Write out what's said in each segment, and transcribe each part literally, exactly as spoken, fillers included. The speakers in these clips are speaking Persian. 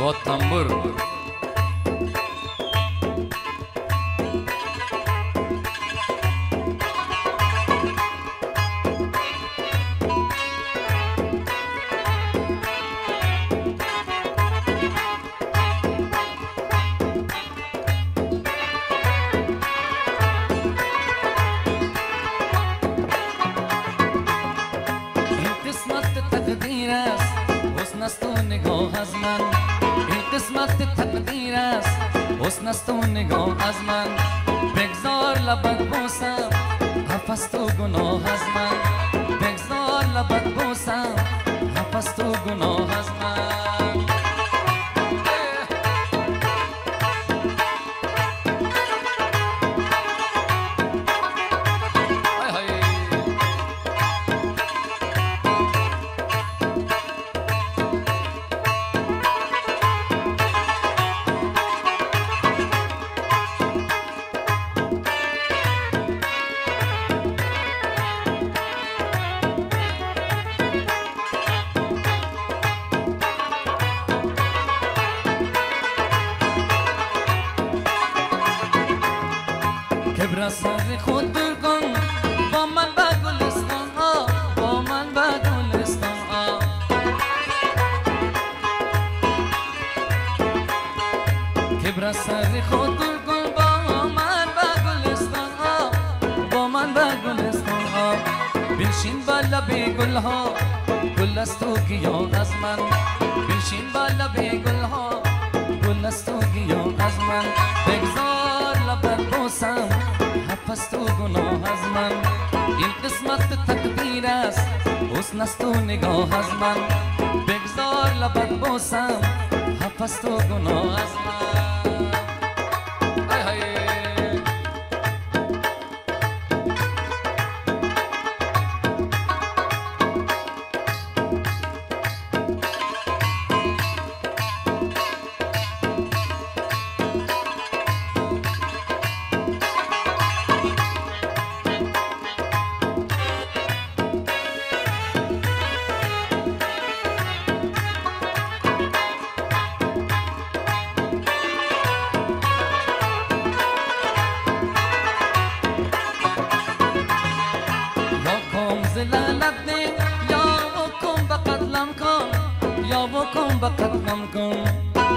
با تنبور. قسمت تقدیر است حسن است و نگاه از من بگذار لبت بوسم حرف است و گناه از من بگذار لبت بوسم حرف است و گناه از من کبر سر خود دور کن با من به گلستان ها با من به گلستان ها کبر سر خود دور کن با من به گلستان ها با من به گلستان ها بنشین با لب گل ها گل است و گیاه از من بنشین با لب گل ها گل است و گیاه از من بگذار لبت بوسم حرف است و گناه از من این قسمت تقدیر است حسن است و نگاه از من بگذار لبت بوسم حرف است و گناه از من های های لعنت نه یا بکن به قتلم کن یا بکن به قتلم کن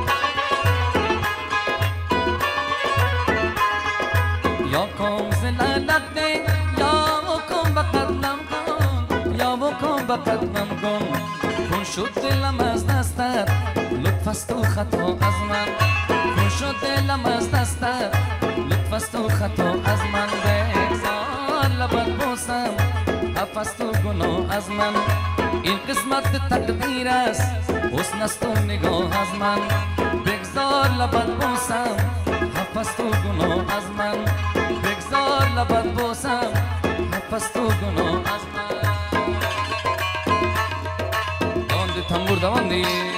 یا کن ز لعنت نه یا بکن به قتلم کن یا بکن به قتلم کن کن شد دلم از دستت لطف است و خطا از من کن شد دلم از دستت لطف است و خطا از من بگذار لبت بوسم حرف است و گناه از من این قسمت تقدیر است حسن است و نگاه از من بگذار لبت بوسم حرف است و گناه از من بگذار لبت بوسم حرف است و گناه از من دواندی تنبور دواندی